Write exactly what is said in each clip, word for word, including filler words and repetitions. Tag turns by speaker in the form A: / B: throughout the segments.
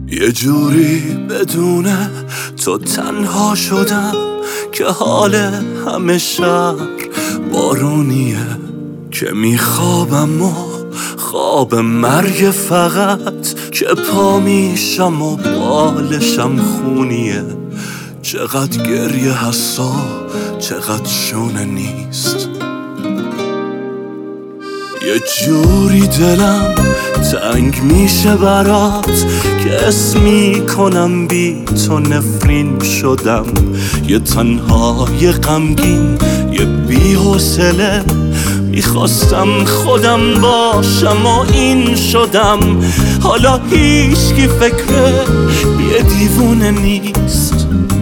A: یه جوری بدون تو تنها شدم که حال همه شهر بارونیه، که میخوابم و خواب مرگ فقط، که پا میشم و بالشم خونیه. چقدر گریه هستا چقدر شونه نیست، یه جوری دلم تنگ میشه برات که اسم میکنم بی تو نفرین شدم. یه تنهای غمگین یه بی حوصله، میخواستم خودم باشم و این شدم. حالا هیچکی فکر یه دیوونه نیست،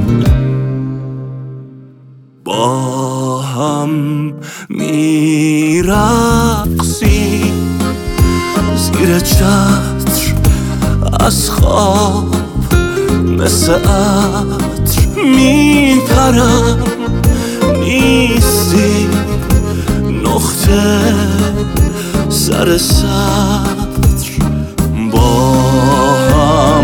A: با هم میرقصی زیر چتر از خواب، مثل عطر میپرم نیستی نقطه سر سطر. با هم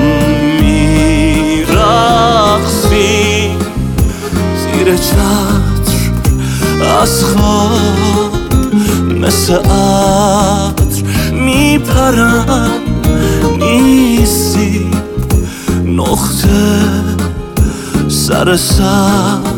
A: میرقصی زیر چتر از خواب، مثل عطر میپرم نیستی نقطه سر سطر.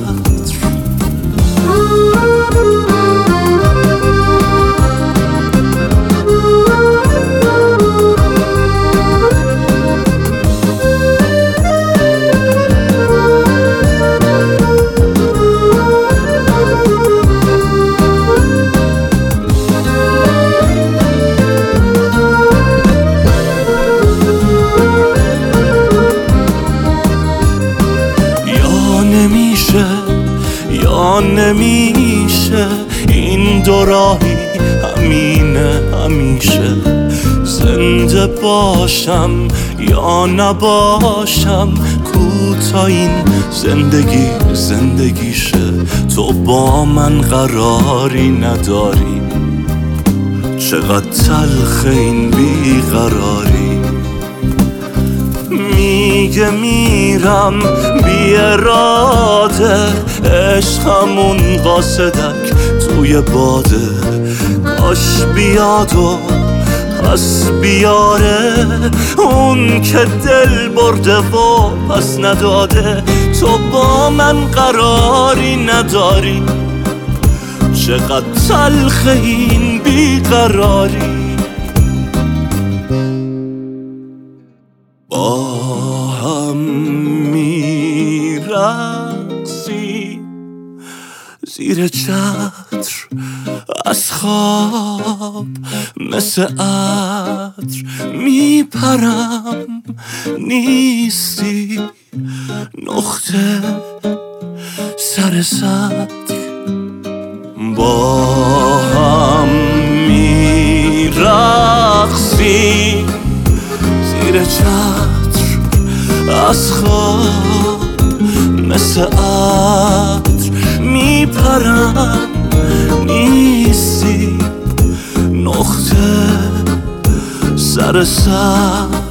A: یا نمیشه این دو راهی همینه همیشه، زنده باشم یا نباشم، کوتا این زندگی زندگیشه. تو با من قراری نداری، چقدر تلخ این بیقراری. میگه میرم بی اراده، عشقمون قاصدک توی باده. کاش بیاد و پس بیاره اون که دل برده و پس نداده. تو با من قراری نداری، چقدر تلخ این بیقراری. با هم میرقصی زیر چتر از خواب، مثل عطر میپرم نیستی نقطه سر سطر. با هم میرقصی زیر چتر از خواب، مثل عطر میپرم نیستی نقطه سر سطر.